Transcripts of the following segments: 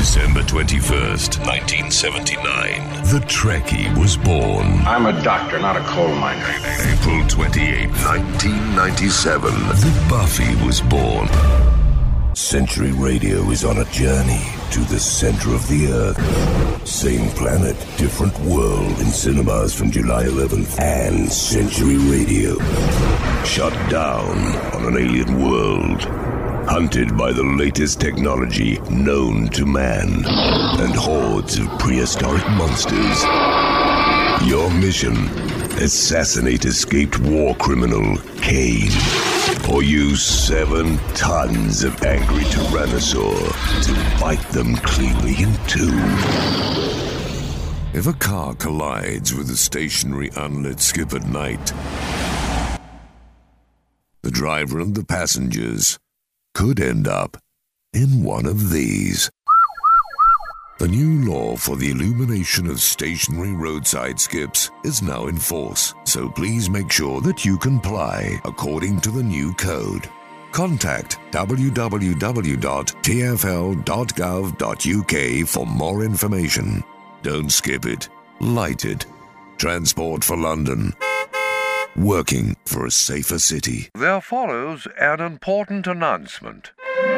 December 21st, 1979, the Trekkie was born. I'm a doctor, not a coal miner. April 28th, 1997, the Buffy was born. Century Radio is on a journey to the center of the Earth. Same planet, different world in cinemas from July 11th. And Century Radio shut down on an alien world. Hunted by the latest technology known to man and hordes of prehistoric monsters. Your mission, assassinate escaped war criminal Kane. Or use 7 tons of angry tyrannosaur to bite them cleanly in two. If a car collides with a stationary unlit skip at night, the driver and the passengers could end up in one of these. The new law for the illumination of stationary roadside skips is now in force, so please make sure that you comply according to the new code. Contact www.tfl.gov.uk for more information. Don't skip it. Light it. Transport for London. Working for a safer city. There follows an important announcement.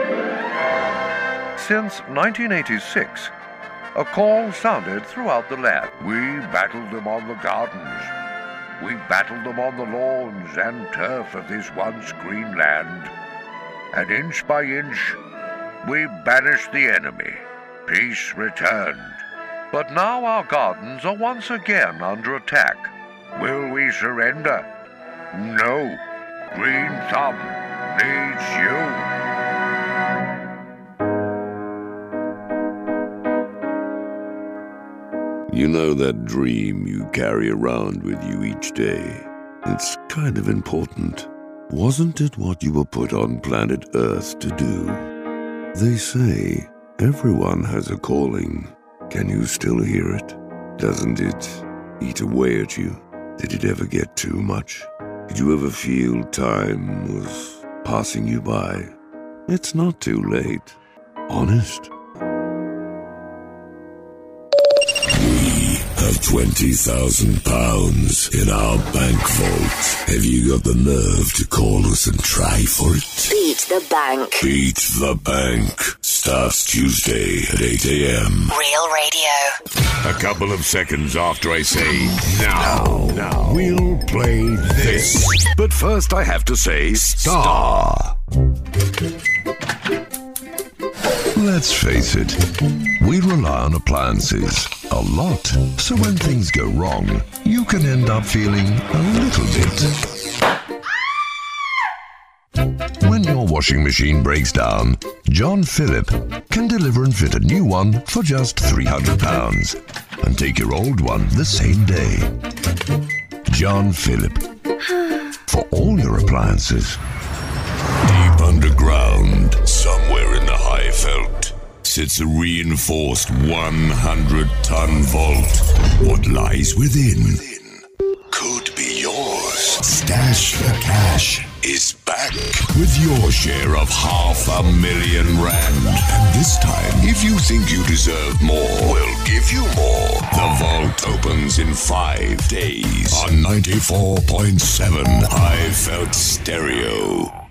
Since 1986, a call sounded throughout the land. We battled them on the gardens. We battled them on the lawns and turf of this once green land. And inch by inch, we banished the enemy. Peace returned. But now our gardens are once again under attack. Will we surrender? No. Green Thumb needs you. You know that dream you carry around with you each day? It's kind of important. Wasn't it what you were put on planet Earth to do? They say everyone has a calling. Can you still hear it? Doesn't it eat away at you? Did it ever get too much? Did you ever feel time was passing you by? It's not too late. Honest. Have £20,000 in our bank vault. Have you got the nerve to call us and try for it? Beat the bank. Beat the bank. Starts Tuesday at 8 a.m. Real Radio. A couple of seconds after I say now, we'll play this. But first I have to say star. Let's face it, we rely on appliances a lot, so when things go wrong, you can end up feeling a little bit. When your washing machine breaks down, John Phillip can deliver and fit a new one for just £300 and take your old one the same day. John Phillip, for all your appliances. Deep underground, somewhere in the Highveld, sits a reinforced 100-ton vault. What lies within could be yours. Stash the Cash is back with your share of £500,000. And this time, if you think you deserve more, we'll give you more. The vault opens in 5 days on 94.7 Highveld Stereo.